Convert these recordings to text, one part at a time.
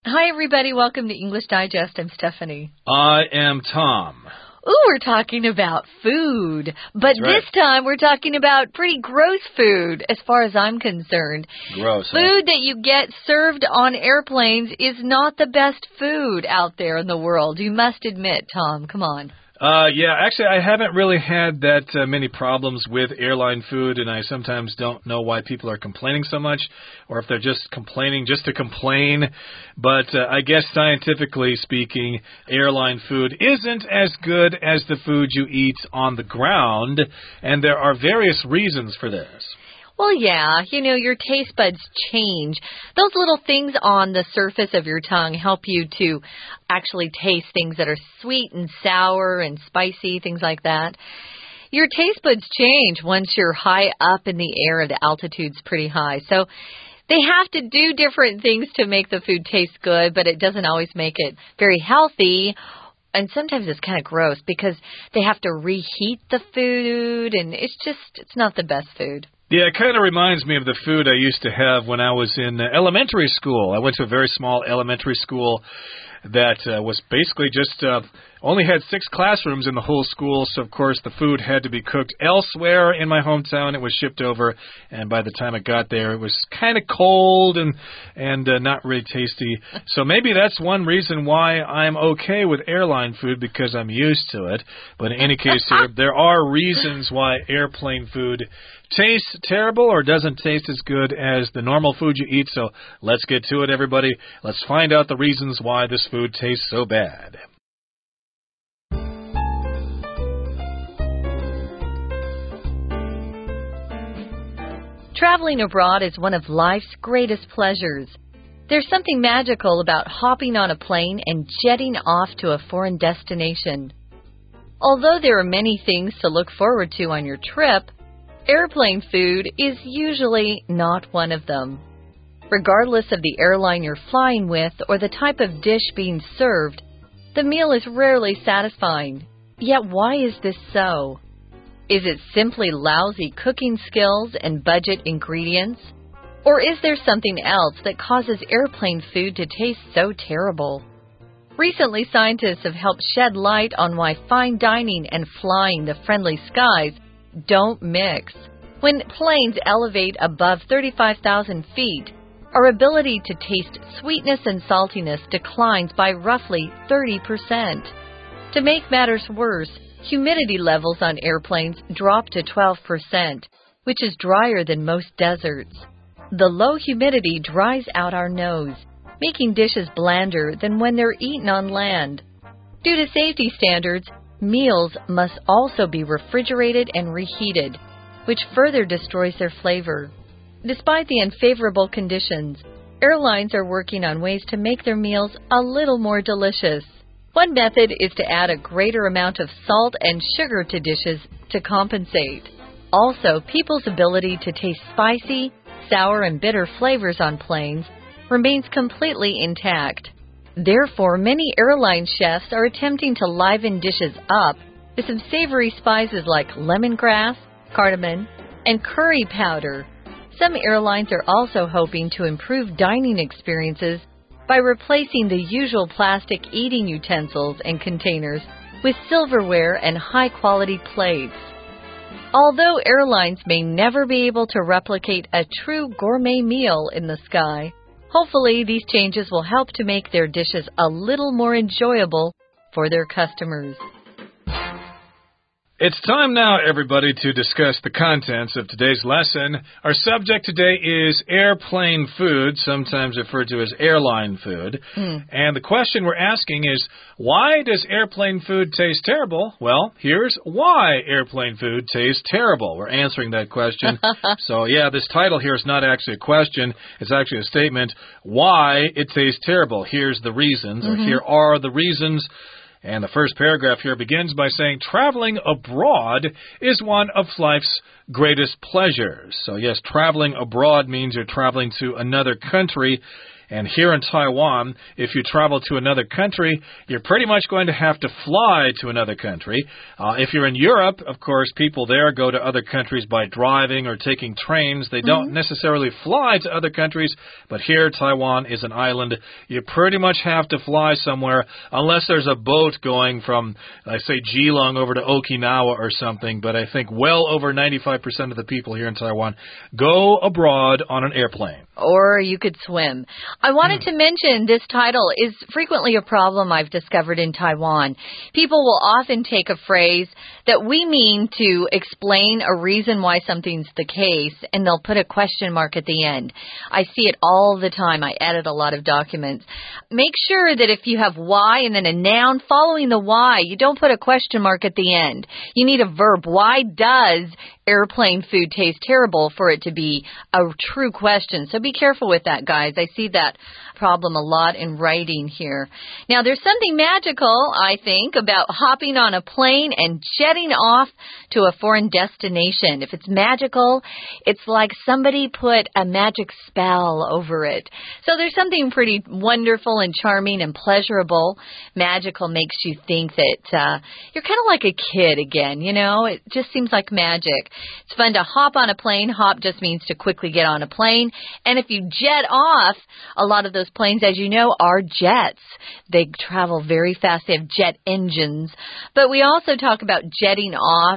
Hi, everybody. Welcome to English Digest. I'm Stephanie. I am Tom. Ooh, we're talking about food. But That's right. This time we're talking about pretty gross food, as far as I'm concerned. Gross, Food that you get served on airplanes is not the best food out there in the world. You must admit, Tom. Come on. Yeah, actually, I haven't really had that many problems with airline food, and I sometimes don't know why people are complaining so much, or if they're just complaining just to complain. But I guess scientifically speaking, airline food isn't as good as the food you eat on the ground, and there are various reasons for this. Well, yeah, your taste buds change. Those little things on the surface of your tongue help you to actually taste things that are sweet and sour and spicy, things like that. Your taste buds change once you're high up in the air. The altitude's pretty high. So they have to do different things to make the food taste good, but it doesn't always make it very healthy. And sometimes it's kind of gross because they have to reheat the food, and it's not the best food. Yeah, it kind of reminds me of the food I used to have when I was in elementary school. I went to a very small elementary school that was basically just only had 6 classrooms in the whole school. So, of course, the food had to be cooked elsewhere in my hometown. It was shipped over, and by the time it got there, it was kind of cold and not really tasty. So maybe that's one reason why I'm okay with airline food, because I'm used to it. But in any case, there are reasons why airplane food tastes terrible or doesn't taste as good as the normal food you eat. So let's get to it, everybody. Let's find out the reasons why this food tastes so bad. Traveling abroad is one of life's greatest pleasures. There's something magical about hopping on a plane and jetting off to a foreign destination. Although there are many things to look forward to on your trip, airplane food is usually not one of them. Regardless of the airline you're flying with or the type of dish being served, the meal is rarely satisfying. Yet why is this so? Is it simply lousy cooking skills and budget ingredients? Or is there something else that causes airplane food to taste so terrible? Recently, scientists have helped shed light on why fine dining and flying the friendly skies don't mix. When planes elevate above 35,000 feet, our ability to taste sweetness and saltiness declines by roughly 30%. To make matters worse, humidity levels on airplanes drop to 12%, which is drier than most deserts. The low humidity dries out our nose, making dishes blander than when they're eaten on land. Due to safety standards, meals must also be refrigerated and reheated, which further destroys their flavor. Despite the unfavorable conditions, airlines are working on ways to make their meals a little more delicious. One method is to add a greater amount of salt and sugar to dishes to compensate. Also, people's ability to taste spicy, sour, and bitter flavors on planes remains completely intact. Therefore, many airline chefs are attempting to liven dishes up with some savory spices like lemongrass, cardamom, and curry powder. Some airlines are also hoping to improve dining experiences by replacing the usual plastic eating utensils and containers with silverware and high-quality plates. Although airlines may never be able to replicate a true gourmet meal in the sky, hopefully these changes will help to make their dishes a little more enjoyable for their customers. It's time now, everybody, to discuss the contents of today's lesson. Our subject today is airplane food, sometimes referred to as airline food. And the question we're asking is, why does airplane food taste terrible? Well, here's why airplane food tastes terrible. We're answering that question. So, yeah, this title here is not actually a question. It's actually a statement. Why it tastes terrible. Here's the reasons, or here are the reasons. And the first paragraph here begins by saying, traveling abroad is one of life's greatest pleasures. So yes, traveling abroad means you're traveling to another country. And here in Taiwan, if you travel to another country, you're pretty much going to have to fly to another country. If you're in Europe, of course, people there go to other countries by driving or taking trains. They don't necessarily fly to other countries, but here, Taiwan is an island. You pretty much have to fly somewhere unless there's a boat going from, I say, Geelong over to Okinawa or something, but I think well over 95% of the people here in Taiwan go abroad on an airplane. Or you could swim. I wanted to mention this title is frequently a problem I've discovered in Taiwan. People will often take a phrase that we mean to explain a reason why something's the case, and they'll put a question mark at the end. I see it all the time. I edit a lot of documents. Make sure that if you have why and then a noun following the why, you don't put a question mark at the end. You need a verb. Why does airplane food taste terrible for it to be a true question? So be careful with that, guys. I see that problem a lot in writing here. Now, there's something magical, I think, about hopping on a plane and jetting off to a foreign destination. If it's magical, it's like somebody put a magic spell over it. So there's something pretty wonderful and charming and pleasurable. Magical makes you think that you're kind of like a kid again, you know? It just seems like magic. It's fun to hop on a plane. Hop just means to quickly get on a plane. And if you jet off, a lot of those planes, as you know, are jets. They travel very fast. They have jet engines. But we also talk about jetting off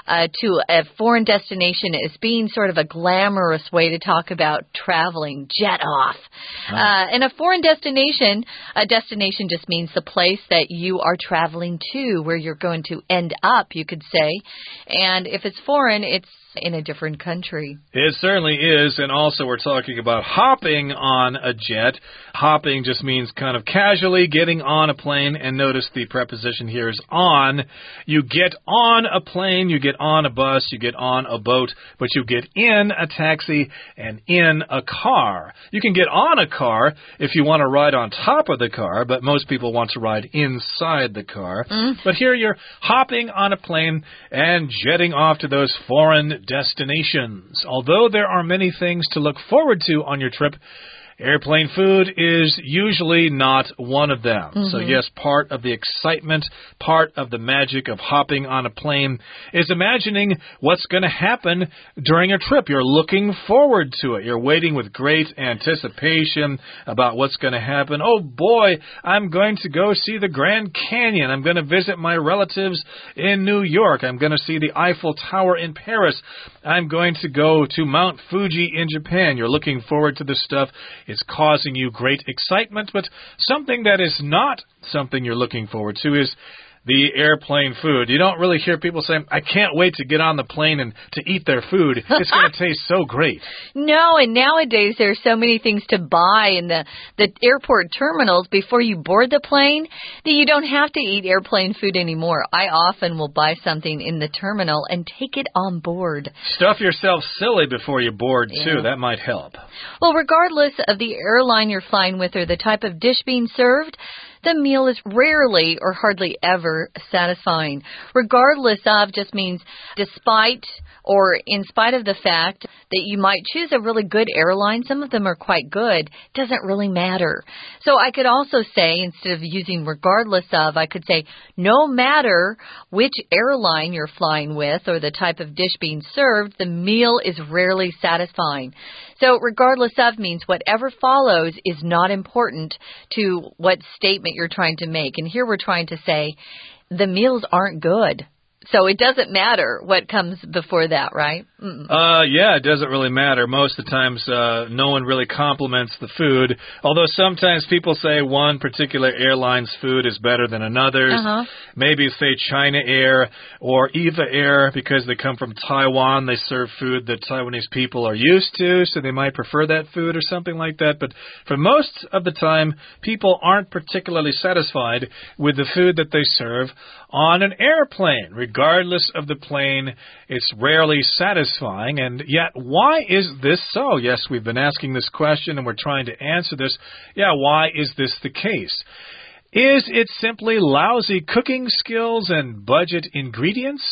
to a foreign destination as being sort of a glamorous way to talk about traveling. Jet off. And a foreign destination, a destination just means the place that you are traveling to, where you're going to end up, you could say. And if it's foreign, it's in a different country. It certainly is, and also we're talking about hopping on a jet. Hopping just means kind of casually getting on a plane, and notice the preposition here is on. You get on a plane, you get on a bus, you get on a boat, but you get in a taxi and in a car. You can get on a car if you want to ride on top of the car, but most people want to ride inside the car. But here you're hopping on a plane and jetting off to those foreign destinations. Although there are many things to look forward to on your trip, airplane food is usually not one of them. So yes, part of the excitement, part of the magic of hopping on a plane is imagining what's going to happen during a trip. You're looking forward to it. You're waiting with great anticipation about what's going to happen. Oh boy, I'm going to go see the Grand Canyon. I'm going to visit my relatives in New York. I'm going to see the Eiffel Tower in Paris. I'm going to go to Mount Fuji in Japan. You're looking forward to this stuff. It's causing you great excitement, but something that is not something you're looking forward to is the airplane food. You don't really hear people saying, I can't wait to get on the plane and to eat their food. It's going to taste so great. No, and nowadays there's so many things to buy in the airport terminals before you board the plane that you don't have to eat airplane food anymore. I often will buy something in the terminal and take it on board. Stuff yourself silly before you board, too. That might help. Well, regardless of the airline you're flying with or the type of dish being served, the meal is rarely or hardly ever satisfying. Regardless of just means despite or in spite of the fact that you might choose a really good airline, some of them are quite good, doesn't really matter. So I could also say, instead of using regardless of, I could say no matter which airline you're flying with or the type of dish being served, the meal is rarely satisfying. So regardless of means whatever follows is not important to what statement you're trying to make. And here we're trying to say the meals aren't good. So it doesn't matter what comes before that, right? Yeah, it doesn't really matter. Most of the times, no one really compliments the food. Although sometimes people say one particular airline's food is better than another's. Maybe say China Air or Eva Air, because they come from Taiwan. They serve food that Taiwanese people are used to, so they might prefer that food or something like that. But for most of the time, people aren't particularly satisfied with the food that they serve on an airplane. Regardless of the plane, it's rarely satisfying. And yet, why is this so? Yes, we've been asking this question and we're trying to answer this. Yeah, why is this the case? Is it simply lousy cooking skills and budget ingredients?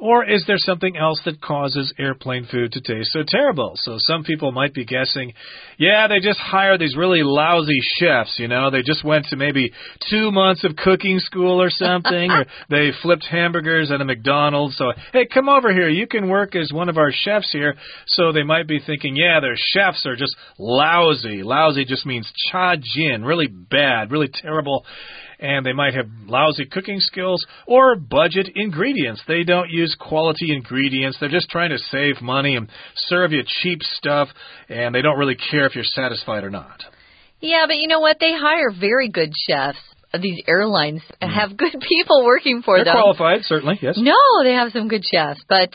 Or is there something else that causes airplane food to taste so terrible? So some people might be guessing, yeah, they just hired these really lousy chefs, you know. They just went to maybe 2 months of cooking school or something, or they flipped hamburgers at a McDonald's. So, hey, come over here. You can work as one of our chefs here. So they might be thinking, yeah, their chefs are just lousy. Lousy just means cha jin, really bad, really terrible. And they might have lousy cooking skills or budget ingredients. They don't use quality ingredients. They're just trying to save money and serve you cheap stuff, and they don't really care if you're satisfied or not. Yeah, but you know what? They hire very good chefs. These airlines have good people working for them. They're qualified, certainly, yes. No, they have some good chefs, but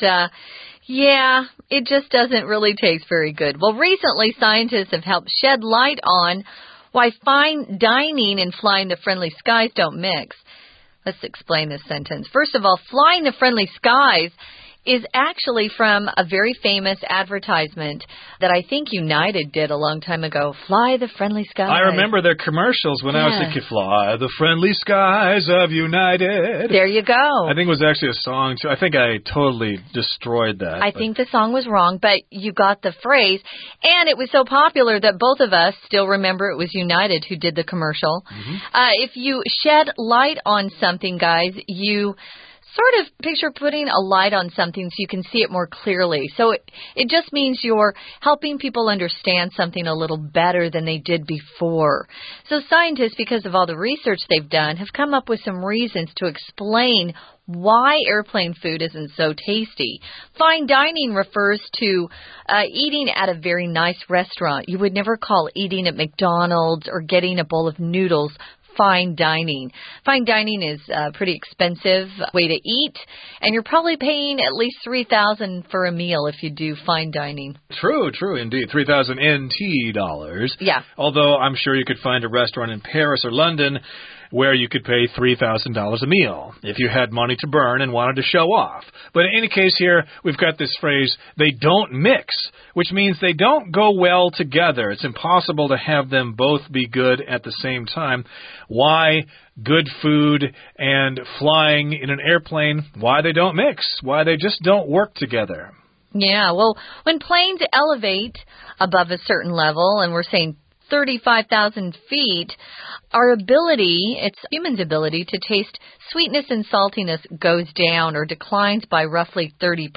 yeah, it just doesn't really taste very good. Well, recently, scientists have helped shed light on why fine dining and flying the friendly skies don't mix. Let's explain this sentence. First of all, flying the friendly skies is actually from a very famous advertisement that I think United did a long time ago. Fly the friendly skies. I remember their commercials when I was thinking, fly the friendly skies of United. There you go. I think it was actually a song, too. I think I totally destroyed that. I think the song was wrong, but you got the phrase. And it was so popular that both of us still remember it was United who did the commercial. If you shed light on something, guys, you sort of picture putting a light on something so you can see it more clearly. So it just means you're helping people understand something a little better than they did before. So scientists, because of all the research they've done, have come up with some reasons to explain why airplane food isn't so tasty. Fine dining refers to eating at a very nice restaurant. You would never call eating at McDonald's or getting a bowl of noodles fine dining. Fine dining is a pretty expensive way to eat, and you're probably paying at least $3,000 for a meal if you do fine dining. True, indeed. 3,000 NT dollars. Yeah. Although I'm sure you could find a restaurant in Paris or London where you could pay $3,000 a meal if you had money to burn and wanted to show off. But in any case here, we've got this phrase, they don't mix, which means they don't go well together. It's impossible to have them both be good at the same time. Why good food and flying in an airplane, why they don't mix, why they just don't work together. Yeah, well, when planes elevate above a certain level, and we're saying 35,000 feet, our ability, it's humans' ability to taste sweetness and saltiness goes down or declines by roughly 30%.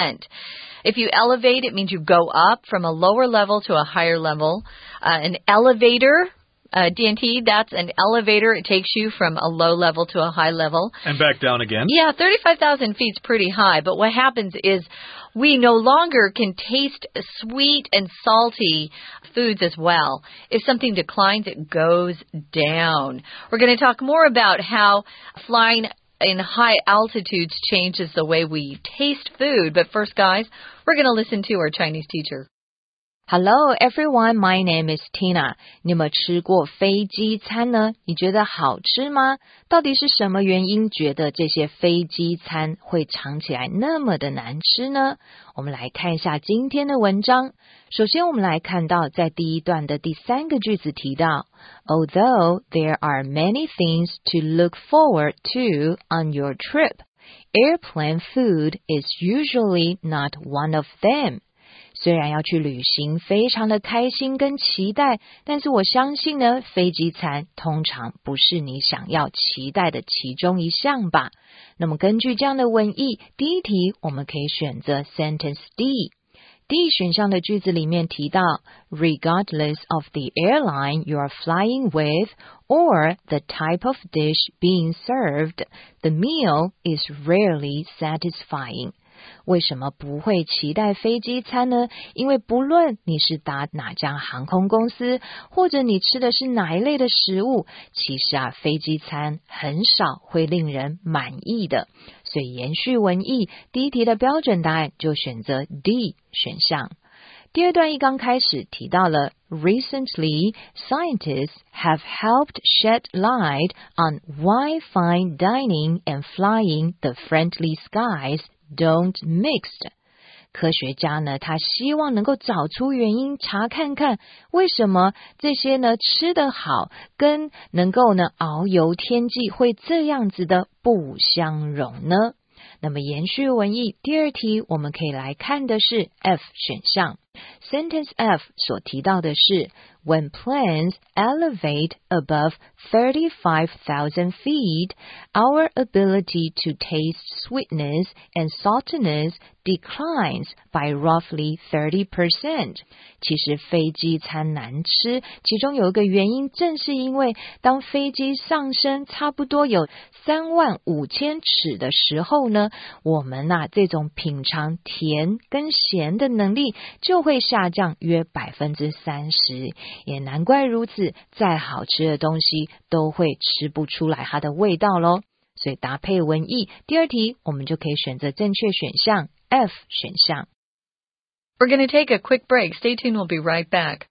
If you elevate, it means you go up from a lower level to a higher level. An elevator, DNT, that's an elevator. It takes you from a low level to a high level. And back down again. Yeah, 35,000 feet is pretty high. But what happens is we no longer can taste sweet and salty foods as well. If something declines, it goes down. We're going to talk more about how flying in high altitudes changes the way we taste food. But first, guys, we're going to listen to our Chinese teacher. Hello everyone, my name is Tina. 你有没有吃过飞机餐呢？你觉得好吃吗？到底是什么原因觉得这些飞机餐会尝起来那么的难吃呢？我们来看一下今天的文章。首先我们来看到在第一段的第3个句子提到 Although there are many things to look forward to on your trip, airplane food is usually not one of them.虽然要去旅行非常的开心跟期待，但是我相信呢，飞机餐通常不是你想要期待的其中一项吧。那么根据这样的文意，第一题我们可以选择 sentence D。D 选项的句子里面提到 Regardless of the airline you are flying with or the type of dish being served, the meal is rarely satisfying.为什么不会期待飞机餐呢？因为不论你是搭哪家航空公司，或者你吃的是哪一类的食物，其实飞机餐很少会令人满意的。所以延续文意，第一题的标准答案就选择 D 选项。第二段一刚开始提到了 Recently, scientists have helped shed light on why fine dining and flying the friendly skies don't mix. 科学家呢，他希望能够找出原因，查看看为什么这些呢吃得好跟能够呢遨游天际会这样子的不相容呢？ 那么延续文意第二题，我们可以来看的是 F 选项。Sentence F 所提到的是 When planes elevate above 35,000 feet, our ability to taste sweetness and saltiness declines by roughly 30%. 其实飞机餐难吃，其中有一个原因正是因为当飞机上升差不多有35,000尺的时候呢，我们这种品尝甜跟咸的能力就会下降约 30%， 也难怪如此，再好吃的东西都会吃不出来它的味道咯。所以搭配文意，第二题我们就可以选择正确选项 F 选项。 We're going to take a quick break. Stay tuned. We'll be right back.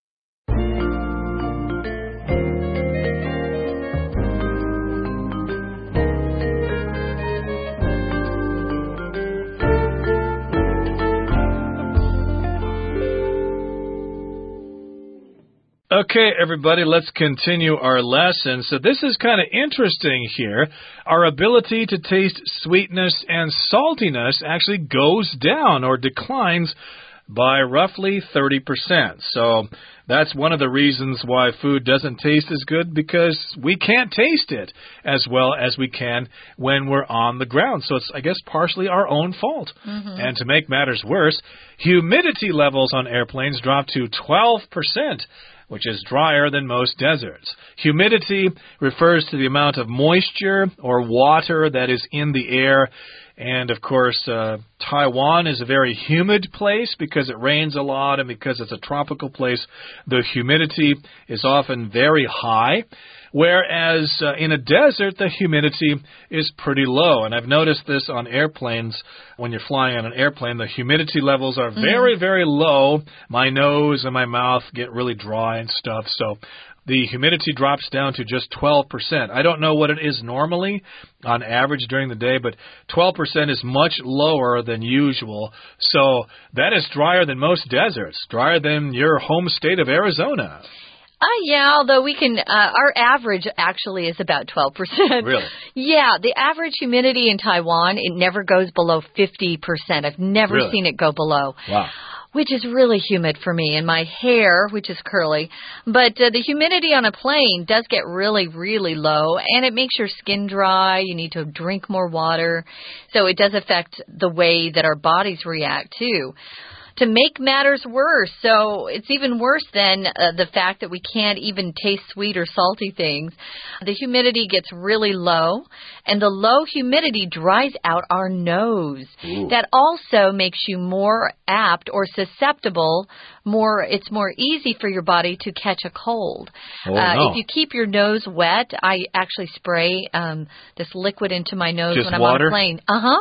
Okay, everybody, let's continue our lesson. So this is kind of interesting here. Our ability to taste sweetness and saltiness actually goes down or declines by roughly 30%. So that's one of the reasons why food doesn't taste as good, because we can't taste it as well as we can when we're on the ground. So it's, I guess, partially our own fault. And to make matters worse, humidity levels on airplanes drop to 12%. Which is drier than most deserts. Humidity refers to the amount of moisture or water that is in the air. And, of course, Taiwan is a very humid place because it rains a lot and because it's a tropical place. The humidity is often very high. Whereas in a desert, the humidity is pretty low. And I've noticed this on airplanes. When you're flying on an airplane, the humidity levels are very, very low. My nose and my mouth get really dry and stuff. So the humidity drops down to just 12%. I don't know what it is normally on average during the day, but 12% is much lower than usual. So that is drier than most deserts, drier than your home state of Arizona. Yeah, although we can, our average actually is about 12%. Really? Yeah, the average humidity in Taiwan, it never goes below 50%. I've never seen it go below. Wow. Which is really humid for me, and my hair, which is curly. But the humidity on a plane does get really, really low, and it makes your skin dry. You need to drink more water. So it does affect the way that our bodies react, too. To make matters worse, so it's even worse than the fact that we can't even taste sweet or salty things. The humidity gets really low, and the low humidity dries out our nose. Ooh. That also makes you more apt or susceptible. It's more easy for your body to catch a cold. Oh, no. If you keep your nose wet, I actually spray this liquid into my nose Just when I'm water? on a plane.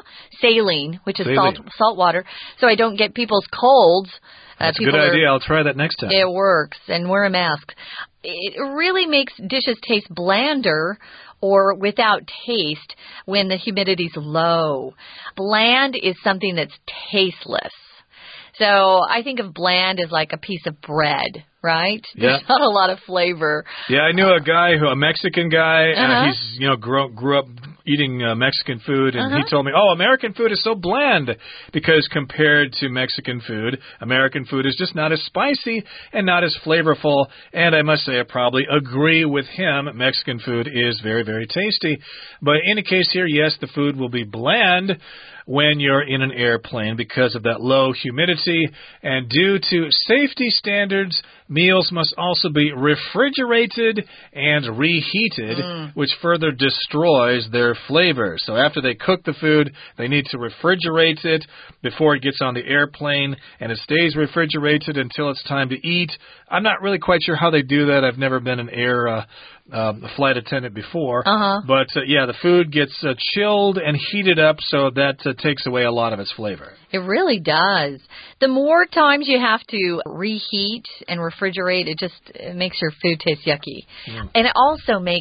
Saline, which is Saline. salt water, so I don't get people's colds. That's a good idea. I'll try that next time. It works. And wear a mask. It really makes dishes taste blander or without taste when the humidity's low. Bland is something that's tasteless. So I think of bland as like a piece of bread, right? Yeah. There's not a lot of flavor. Yeah, I knew a Mexican guy. He's grew up eating Mexican food, and he told me, American food is so bland because compared to Mexican food, American food is just not as spicy and not as flavorful. And I must say, I probably agree with him. Mexican food is very, very tasty. But in any case here, yes, the food will be bland when you're in an airplane because of that low humidity. And due to safety standards, meals must also be refrigerated and reheated, which further destroys their flavor. So after they cook the food, they need to refrigerate it before it gets on the airplane, and it stays refrigerated until it's time to eat. I'm not really quite sure how they do that. I've never been an air flight attendant before. But, yeah, the food gets chilled and heated up, so that takes away a lot of its flavor. It really does. The more times you have to reheat and refrigerate, it makes your food taste yucky. And it also makes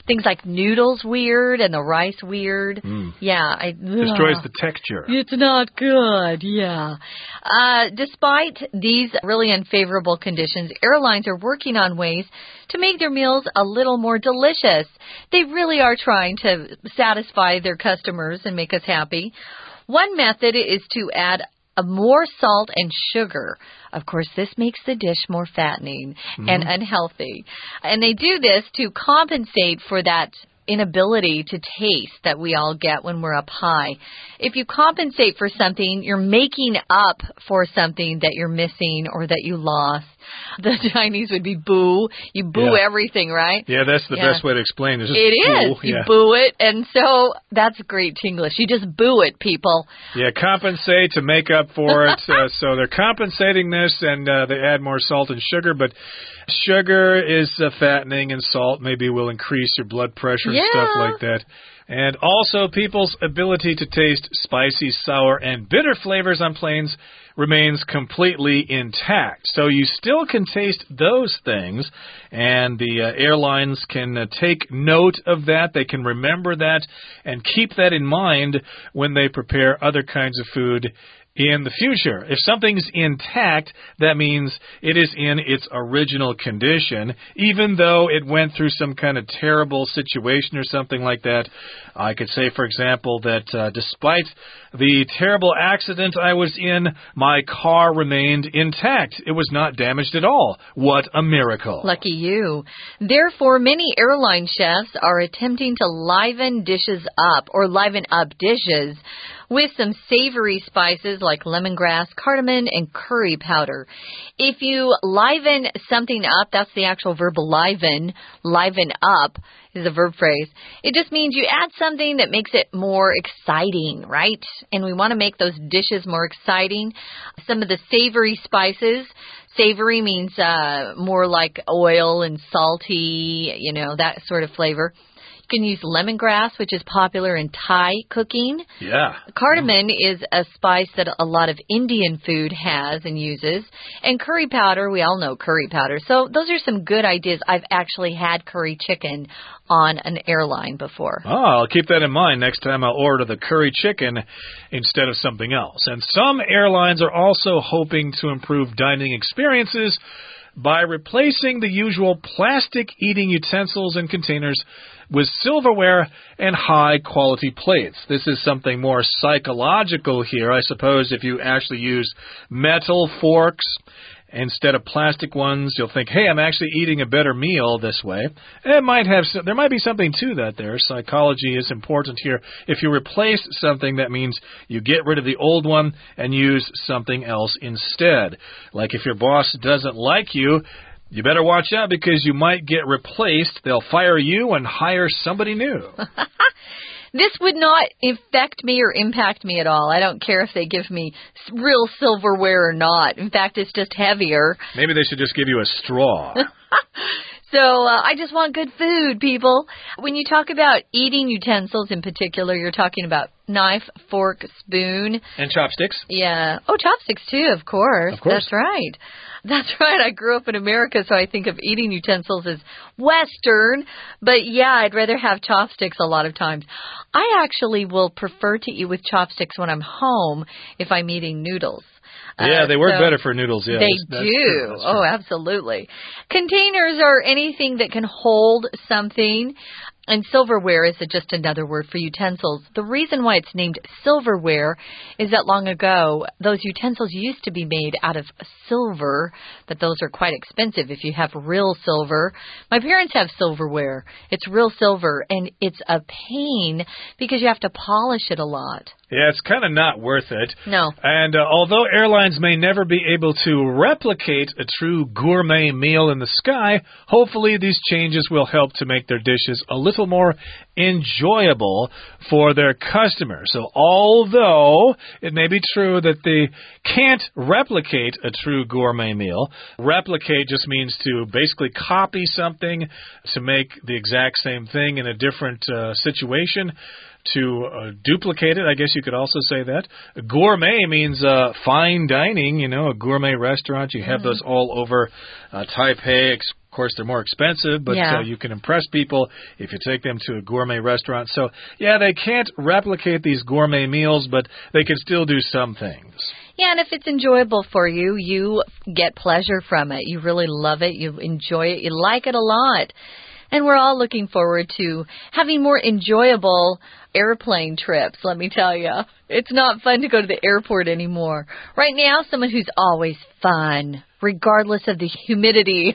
Things like noodles weird and the rice weird. Yeah. Destroys the texture. It's not good, yeah. Despite these really unfavorable conditions, airlines are working on ways to make their meals a little more delicious. They really are trying to satisfy their customers and make us happy. One method is to add more salt and sugar. Of course, this makes the dish more fattening and unhealthy. And they do this to compensate for that inability to taste that we all get when we're up high. If you compensate for something, you're making up for something that you're missing or that you lost. The Chinese would be boo. You boo everything, right? Yeah, that's the best way to explain it. It is. You boo it. And so that's great English. You just boo it, people. Yeah, compensate to make up for it. So they're compensating this, and they add more salt and sugar. But sugar is fattening, and salt maybe will increase your blood pressure and stuff like that. And also, people's ability to taste spicy, sour, and bitter flavors on planes remains completely intact. So you still can taste those things, and the airlines can take note of that. They can remember that and keep that in mind when they prepare other kinds of food in the future. If something's intact, that means it is in its original condition, even though it went through some kind of terrible situation or something like that. I could say, for example, that despite the terrible accident I was in, my car remained intact. It was not damaged at all. What a miracle. Lucky you. Therefore, many airline chefs are attempting to liven up dishes with some savory spices like lemongrass, cardamom, and curry powder. If you liven something up, that's the actual verb liven up is a verb phrase. It just means you add something that makes it more exciting, right? And we want to make those dishes more exciting. Some of the savory spices, savory means more like oil and salty, that sort of flavor. You can use lemongrass, which is popular in Thai cooking. Yeah. Cardamom is a spice that a lot of Indian food has and uses. And curry powder, we all know curry powder. So those are some good ideas. I've actually had curry chicken on an airline before. Oh, I'll keep that in mind next time I'll order the curry chicken instead of something else. And some airlines are also hoping to improve dining experiences by replacing the usual plastic eating utensils and containers with silverware and high-quality plates. This is something more psychological here. I suppose if you actually use metal forks instead of plastic ones, you'll think, hey, I'm actually eating a better meal this way. There might be something to that there. Psychology is important here. If you replace something, that means you get rid of the old one and use something else instead. Like if your boss doesn't like you, you better watch out because you might get replaced. They'll fire you and hire somebody new. This would not affect me or impact me at all. I don't care if they give me real silverware or not. In fact, it's just heavier. Maybe they should just give you a straw. So I just want good food, people. When you talk about eating utensils in particular, you're talking about knife, fork, spoon. And chopsticks. Yeah. Oh, chopsticks too, of course. Of course. That's right. That's right. I grew up in America, so I think of eating utensils as Western. But yeah, I'd rather have chopsticks a lot of times. I actually will prefer to eat with chopsticks when I'm home if I'm eating noodles. Yeah, they work better for noodles. Yeah, they do. Oh, absolutely. Containers are anything that can hold something. And silverware is just another word for utensils. The reason why it's named silverware is that long ago, those utensils used to be made out of silver, but those are quite expensive if you have real silver. My parents have silverware. It's real silver, and it's a pain because you have to polish it a lot. Yeah, it's kind of not worth it. No. And although airlines may never be able to replicate a true gourmet meal in the sky, hopefully these changes will help to make their dishes a little more enjoyable for their customers. So although it may be true that they can't replicate a true gourmet meal, replicate just means to basically copy something to make the exact same thing in a different situation. To duplicate it, I guess you could also say that. Gourmet means fine dining, a gourmet restaurant. You have those all over Taipei, Of course, they're more expensive, but you can impress people if you take them to a gourmet restaurant. So, yeah, they can't replicate these gourmet meals, but they can still do some things. Yeah, and if it's enjoyable for you, you get pleasure from it. You really love it. You enjoy it. You like it a lot. And we're all looking forward to having more enjoyable airplane trips, let me tell you. It's not fun to go to the airport anymore. Right now, someone who's always fun, regardless of the humidity,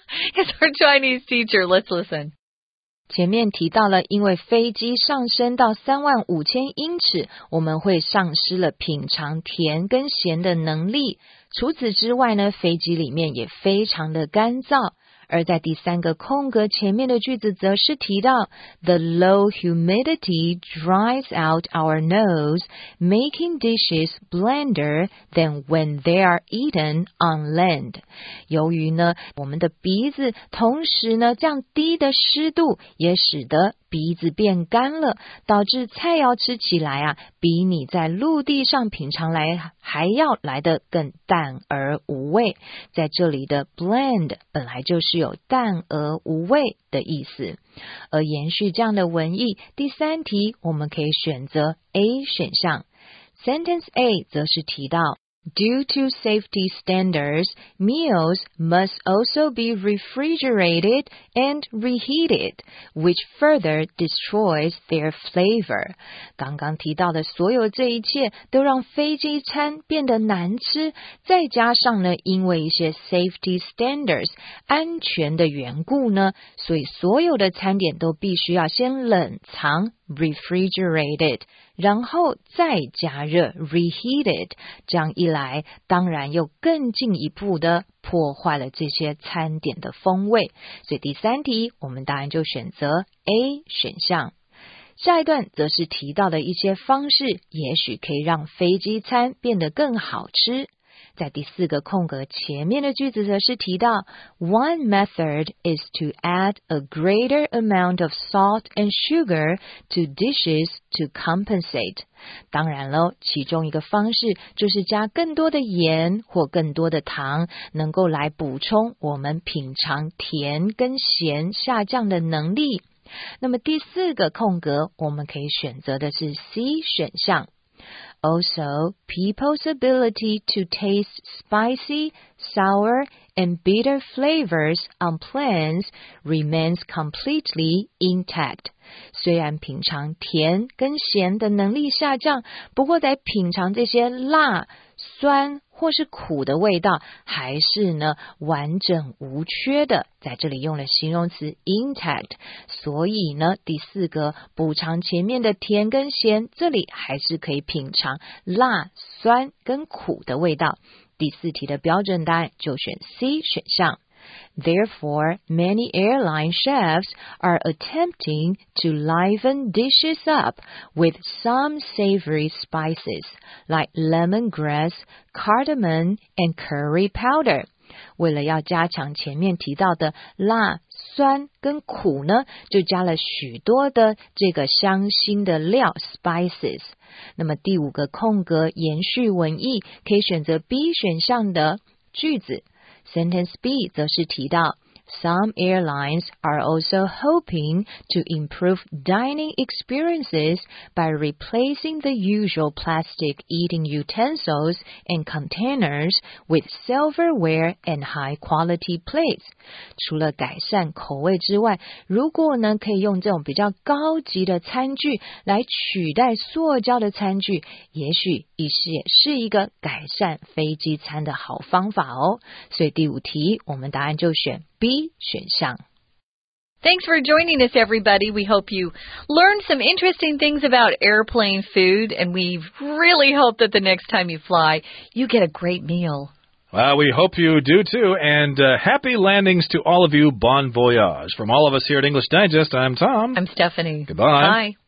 is our Chinese teacher. Let's listen. 前面提到了，因为飞机上升到35000英尺，我们会丧失了品尝甜跟咸的能力。除此之外呢，飞机里面也非常的干燥。而在第三个空格前面的句子则是提到 The low humidity dries out our nose, making dishes blander than when they are eaten on land. 由于呢，我们的鼻子同时呢，这样低的湿度也使得鼻子变干了，导致菜肴吃起来啊，比你在陆地上品尝来还要来得更淡而无味。在这里的 bland 本来就是有淡而无味的意思。而延续这样的文意，第三题我们可以选择 A 选项。Sentence A 则是提到Due to safety standards, meals must also be refrigerated and reheated, which further destroys their flavor. 刚刚提到的所有这一切都让飞机餐变得难吃，再加上呢，因为一些 safety standards 安全的缘故呢，所以所有的餐点都必须要先冷藏 refrigerated， 然后再加热 reheated， 这样一来当然又更进一步的破坏了这些餐点的风味，所以第三题我们当然就选择 A 选项。下一段则是提到的一些方式，也许可以让飞机餐变得更好吃。在第四个空格前面的句子则是提到 One method is to add a greater amount of salt and sugar to dishes to compensate. 当然咯，其中一个方式就是加更多的盐或更多的糖，能够来补充我们品尝甜跟咸下降的能力。那么第四个空格我们可以选择的是 C 选项。Also, people's ability to taste spicy, sour, and bitter flavors on planes remains completely intact. 虽然品尝甜跟咸的能力下降，不过在品尝这些辣、酸或是苦的味道，还是呢完整无缺的。在这里用了形容词 intact， 所以呢第四个补偿前面的甜跟咸，这里还是可以品尝辣、酸跟苦的味道。第四题的标准答案就选 C 选项。Therefore, many airline chefs are attempting to liven dishes up with some savory spices like lemongrass, cardamom, and curry powder. 为了要加强前面提到的辣、酸跟苦呢，就加了许多的这个香辛的料 spices。那么第五个空格延续文意，可以选择 B 选项的句子。Sentence B 则是提到Some airlines are also hoping to improve dining experiences by replacing the usual plastic eating utensils and containers with silverware and high-quality plates. 除了改善口味之外，如果呢可以用这种比较高级的餐具来取代塑胶的餐具，也许也是一个改善飞机餐的好方法哦。所以第五题，我们答案就选B 选项。 Thanks for joining us, everybody. We hope you learned some interesting things about airplane food, and we really hope that the next time you fly, you get a great meal. Well, we hope you do too, and happy landings to all of you. Bon voyage. From all of us here at English Digest, I'm Tom. I'm Stephanie. Goodbye. Bye.